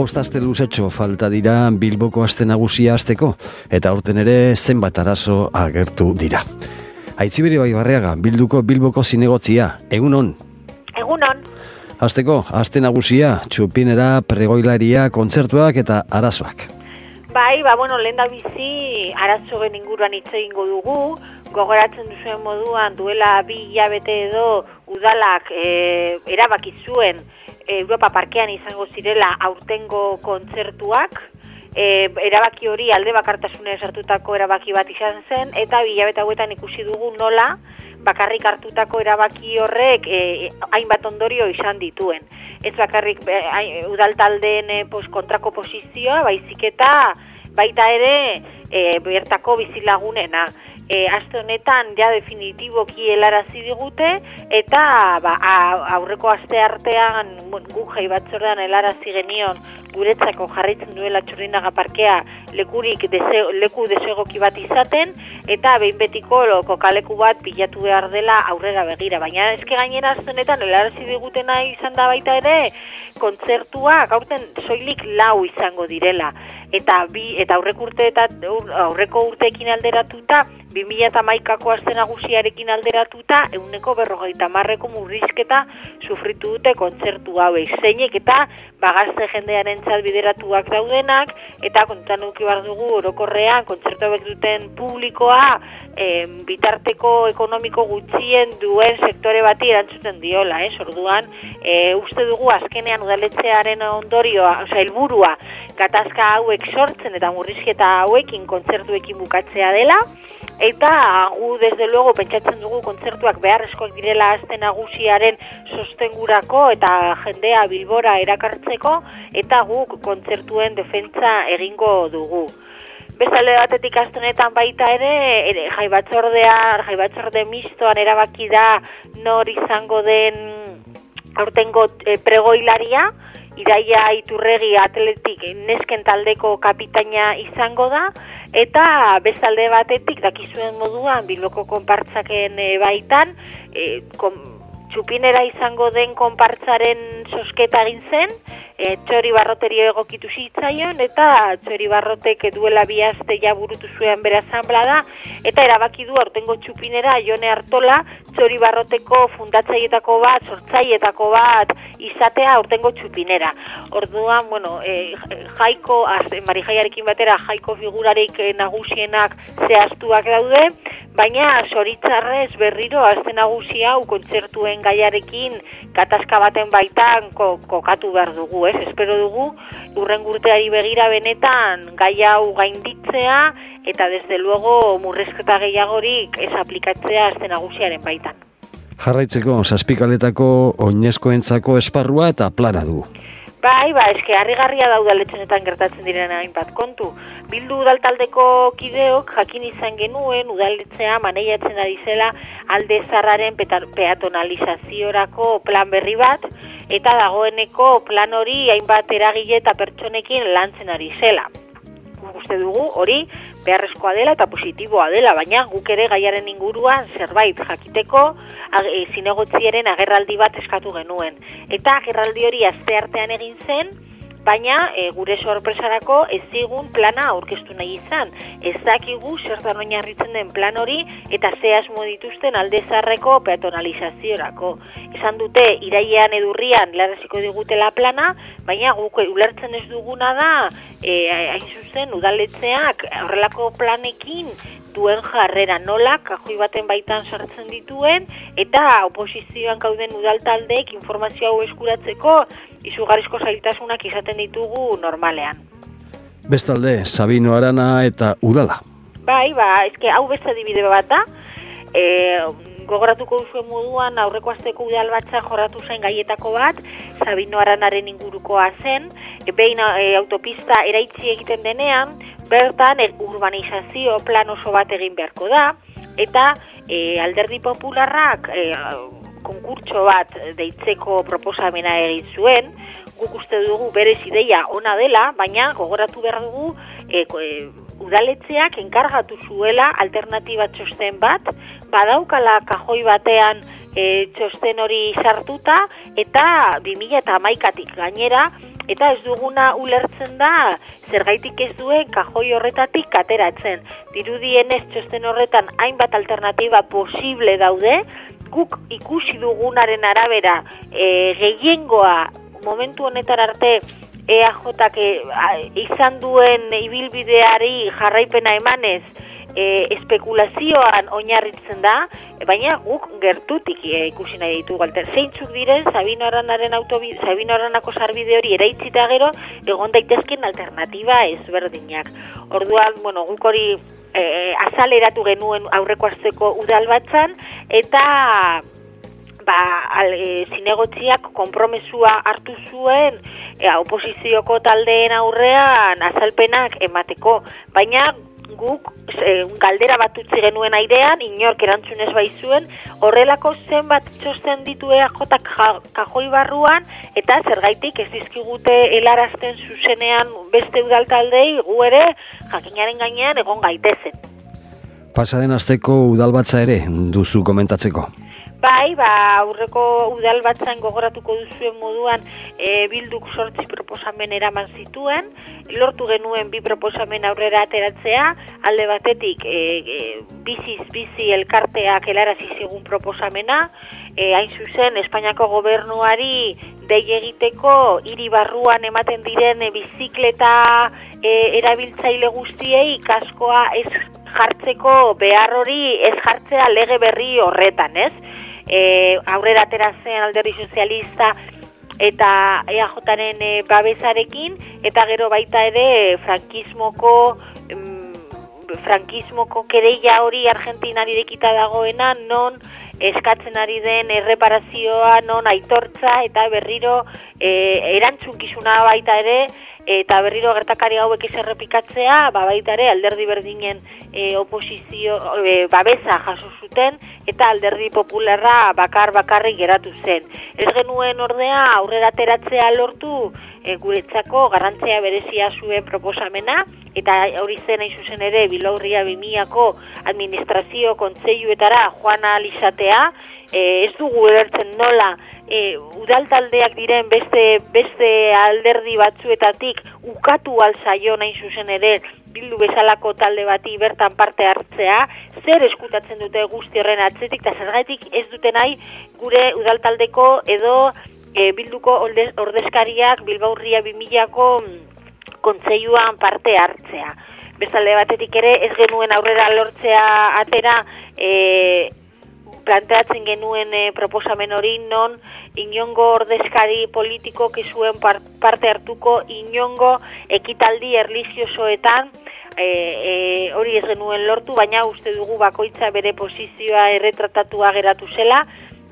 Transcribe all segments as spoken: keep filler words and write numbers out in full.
Bost aste luzetxo falta dira Bilboko aste nagusia hasteko, eta aurten ere zenbat arazo agertu dira. Aitziberi Baibarriaga, Bilduko Bilboko zinegotzia, egunon? Egunon. Hasteko, aste nagusia, txupinera, pregoilaria, kontzertuak eta arazoak. Bai, ba, bueno, lehen da bizi arazoen inguruan hitz egingo dugu, gogoratzen duzuen moduan duela bi hilabete edo udalak e, erabaki zuen Europa Parkean izango zirela aurtengo kontzertuak, e, erabaki hori alde bakartasunez hartutako erabaki bat izan zen, eta bi hilabete hauetan ikusi dugu nola bakarrik hartutako erabaki horrek e, hainbat ondorio izan dituen. Ez bakarrik e, udal taldeen e, pos, kontrako posizioa, baizik eta baita ere e, bertako bizilagunena. E, aste honetan ja definitiboki helarazi digute, eta ba, aurreko aste artean gu jai batzordean helarazi genion guretzako jarraitzen duela Txurdinaga parkea lekurik dese, leku desegoki bat izaten, eta behin betiko kokaleku bat pilatu behar dela aurrera begira. Baina eske gainera aste honetan helarazi digutena izan da baita ere kontzertuak aurten soilik lau izango direla. Eta bi eta aurreko urte eta aurreko urteekin alderatuta, bi mila hamaikako aste nagusiarekin alderatuta, ehuneko berrogeita hamarreko murrizketa sufritu dute kontzertu hauek. Zeinek eta bagazte jendearentzat bideratuak daudenak, eta kontutan eduki behar dugu orokorrean kontzertu hauek duten publikoa e, bitarteko ekonomiko gutxien duen sektore bati erantzuten diola, eh? Orduan, e, uste dugu azkenean udaletxearen ondorioa, osea helburua gatazka hauek sortzen eta murrizketa hauekin kontzertuekin bukatzea dela, eta gu desde luego pentsatzen dugu kontzertuak beharrezkoak direla aste nagusiaren sostengurako eta jendea Bilbora erakartzeko, eta guk kontzertuen defentsa egingo dugu. Bestalde batetik aste honetan baita ere, ere jai batzordea, jai batzorde mistoan erabaki da nor izango den aurtengo e, pregoilaria. Iraia Iturregi atletik nesken taldeko kapitaina izango da, eta bestalde batetik dakizuen moduan Bilboko konpartzaken e, baitan e, kom, txupinera izango den konpartzaren sosketa egin zen, e, Txori Barroteri egokitu zitzaion, eta Txori Barrotek duela bi aste ja burutu zuen bere asanblada, eta erabaki du aurtengo txupinera Jone Artola Txori Barroteko fundatzaietako bat, sortzaietako bat izatea aurtengo txupinera. Orduan, bueno, e, jaiko, Mari Jaiarekin batera jaiko figurarik nagusienak zehaztuak daude, baina zoritzarrez berriro aste nagusi hau kontzertuen gaiarekin gatazka baten baitan ko, kokatu behar dugu, ez? Espero dugu hurrengo urteari begira benetan gai hau gainditzea, eta desde luego murrizketa gehiagorik ez aplikatzea aste nagusiaren baitan. Jarraitzeko, zazpikaletako oinezkoentzako esparrua eta plana du. Bai, ba, eske harrigarria da udaletxenetan gertatzen diren hainbat kontu. Bildu udaltaldeko kideok jakin izan genuen udaletxea maneiatzen ari zela Alde Zaharraren peatonalizaziorako plan berri bat, eta dagoeneko plan hori hainbat eragile eta pertsonekin lantzen ari zela. Uste dugu hori beharrezkoa dela eta positiboa dela, baina guk ere gaiaren inguruan zerbait jakiteko e, zinegotziaren agerraldi bat eskatu genuen. Eta agerraldi hori asteartean egin zen, baina e, gure sorpresarako ez zigun plana aurkeztu nahi izan. Ez dakigu zertan oinarritzen den plan hori eta ze asmo dituzten Alde Zaharreko peatonalizaziorako. Esan dute irailean edurrian larraziko digutela plana, baina guk ulertzen ez duguna da, e, hain zuzen udaletxeak horrelako planekin duen jarrera, nola kajoi baten baitan sartzen dituen, eta oposizioan gauden udaltaldeek informazio hau eskuratzeko izugarrizko zailtasunak izaten ditugu normalean. Bestalde, Sabino Arana eta udala. Bai, ba, eske hau beste adibide bat da. E, gogoratuko duzuen moduan aurreko asteko udal batza jorratu zen gaietako bat, Sabino Aranaren ingurukoa zen, e, behin e, autopista eraitzi egiten denean, bertan e, urbanizazio plan oso bat egin beharko da, eta e, Alderdi Popularrak e, konkurtso bat deitzeko proposamena egin zuen. Guk uste dugu berez ideia ona dela, baina gogoratu behar dugu e, e, udaletxeak enkargatu zuela alternatiba txosten bat, badaukala kajoi batean e, txosten hori sartuta, eta bi mila hamaikatik gainera eta ez duguna ulertzen da zergaitik ez duen kajoi horretatik ateratzen. Dirudienez txosten horretan hainbat alternatiba posible daude, guk ikusi dugunaren arabera e, gehiengoa momentu honetan arte E A Jak e, izan duen ibilbideari jarraipena emanez e, espekulazioan oinarritzen da, baina guk gertutik e, ikusi nahi ditugu. Zeintzuk diren Sabino Arranaren autobi, Sabino Arranako sarbide hori eraitzita gero egon daitezken alternatiba ezberdinak. Orduan, bueno, guk hori e, azaleratu genuen aurreko asteko udalbatzan eta ba, al, e, zinegotziak konpromesua hartu zuen e, oposizioko taldeen aurrean azalpenak emateko, baina guk e, galdera bat utzi genuen airean, inork erantzun ez baizuen, horrelako zenbat txosten ditu E A Jak kajoi barruan, eta zergaitik ez dizkigute helarazten zuzenean beste udaltaldei gu ere jakinaren gainean egon gaitezen. Pasaren asteko udalbatza ere duzu komentatzeko. Bai, ba, aurreko udalbatzan gogoratuko duzuen moduan e, bilduk sortzi proposamen eraman zituen, lortu genuen bi proposamen aurrera ateratzea, alde batetik e, e, biziz bizi elkarteak helarazi zigun proposamena, e, hain zuzen Espainiako gobernuari dei egiteko hiri barruan ematen diren e, bizikleta e, erabiltzaile guztiei kaskoa ez jartzeko behar hori ez jartzea lege berri horretan, ez? E, aurrera atera zen Alderdi Sozialista eta E A Jaren e, babesarekin, eta gero baita ere frankismoko mm, frankismoko kereia hori Argentinari irekita dagoena, non eskatzen ari den erreparazioa, non aitortza eta berriro e, erantzunkizuna baita ere, eta berriro gertakari hauek ez errepikatzea, ba baita ere alderdi berdinen e, oposizio e, babesa jaso zuten, eta alderdi popularra bakar bakarrik geratu zen. Ez genuen ordea aurrera ateratzea lortu e, guretzako garrantzia berezia zuen proposamena, eta hori zen hain zuzen ere Bilbao Ria bi milako administrazio kontseiluetara joan ahal izatea. E, ez dugu ulertzen nola e, udaltaldeak diren beste beste alderdi batzuetatik ukatu alzaion hain zuzen ere Bildu bezalako talde bati bertan parte hartzea, zer eskutatzen dute guzti horren atzetik, eta zergatik ez dute nahi gure udaltaldeko edo e, Bilduko ordezkariak Bilbao Ria bi milako kontseiluan parte hartzea. Bestalde batetik ere ez genuen aurrera lortzea atera e, planteatzen genuen e, proposamen hori, non inongo ordezkari politiko zuen par, parte hartuko inongo ekitaldi erlijiosoetan, e, e, hori ez genuen lortu, baina uste dugu bakoitza bere posizioa erretratatua geratu zela,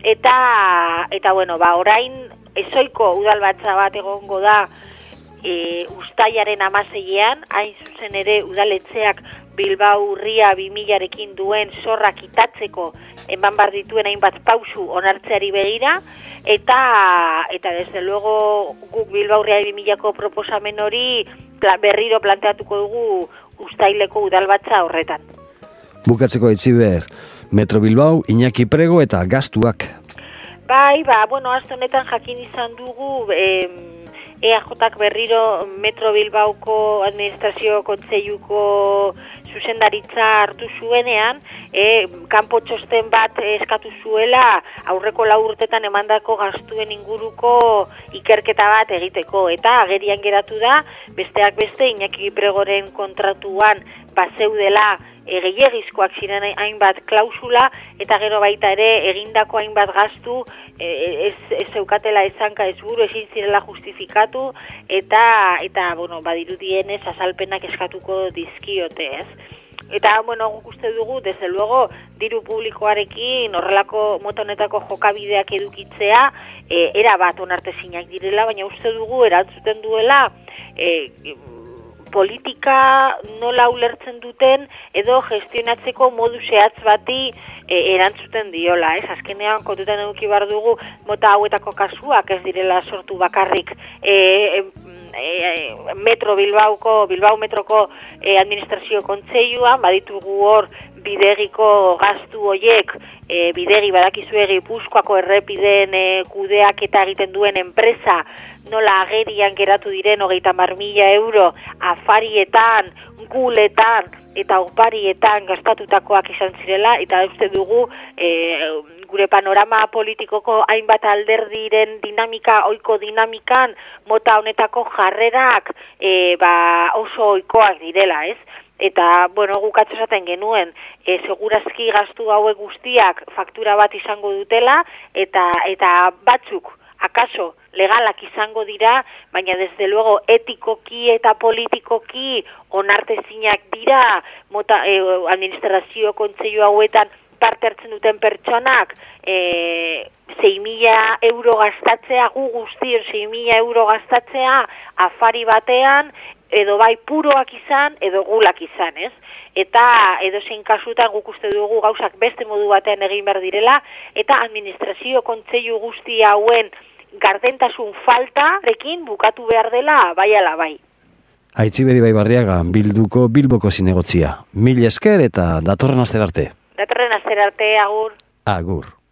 eta eta bueno, ba orain ezoiko udalbatza bat egongo da e, uztailaren hamaseian, hain zuzen ere udaletxeak Bilbao Ria bi milarekin duen zorra kitatzeko eman bar dituen hainbat pausu onartzeari begira, eta eta desde luego guk Bilbao Ria bi milako proposamen hori pla, berriro planteatuko dugu uztaileko udalbatza horretan. Bukatzeko Itziber, Metro Bilbao, Iñaki Prego eta gastuak. Bai, ba, bueno, aste honetan jakin izan dugu eh, E A Jak berriro Metro Bilbaoko administrazio kontseiluko zuzendaritza hartu zuenean, e, kanpo txosten bat eskatu zuela aurreko lau urtetan emandako gastuen inguruko ikerketa bat egiteko, eta agerian geratu da, besteak beste Iñaki Pregoren kontratuan bazeudela e, gehiegizkoak ziren hainbat klausula, eta gero baita ere egindako hainbat gastu e, ez, ez zeukatela ezanka ez buru, ezin zirela justifikatu, eta, eta bueno, badirudienez azalpenak eskatuko dizkiote, ez? Eta, bueno, guk uste dugu, desde luego, diru publikoarekin horrelako mota honetako jokabideak edukitzea, e, era bat onartezinak direla, baina uste dugu erantzuten duela e, politika nola ulertzen duten edo gestionatzeko modu zehatz bati e, erantzuten diola, ez? Azkenean kontutan eduki behar dugu mota hauetako kasuak ez direla sortu bakarrik e, e, e, metro Bilbauko, Bilbao metroko e, administrazio kontseiluan, baditugu hor bidegiko gastu hoiek, e, bidegi badakizue Gipuzkoako errepideen e, kudeak eta egiten duen enpresa, nola agerian geratu diren hogeita hamar mila euro afarietan, guletan eta oparietan gastatutakoak izan zirela, eta uste dugu e, gure panorama politikoko hainbat alderdiren dinamika, ohiko dinamikan, mota honetako jarrerak e, ba, oso ohikoak direla, ez? Eta, bueno, guk atzo esaten genuen, e, segurazki gastu hauek guztiak faktura bat izango dutela, eta eta batzuk, akaso, legalak izango dira, baina desde luego etikoki eta politikoki onartezinak dira, mota, e, administrazio kontseilu hauetan parte hartzen duten pertsonak, e, sei mila euro gastatzea, gu guztior sei mila euro gastatzea, afari batean, edo bai puroak izan, edo gulak izan, ez? Eta edozein kasutan guk uste dugu gauzak beste modu batean egin behar direla, eta administrazio kontseilu guzti hauen gardentasun faltarekin bukatu behar dela, bai ala bai. Aitziber Ibaibarriaga, Bilduko Bilboko zinegotzia. Mil esker eta datorren astera arte. Datorren astera arte, agur. Agur.